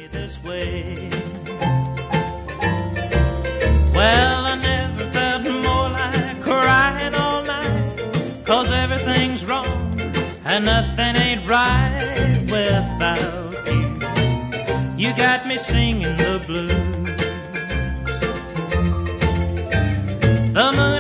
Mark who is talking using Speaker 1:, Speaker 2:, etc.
Speaker 1: this way. Well, I never felt more like crying all night, 'cause everything's wrong and nothing ain't right without you. You got me singing the blues. The moon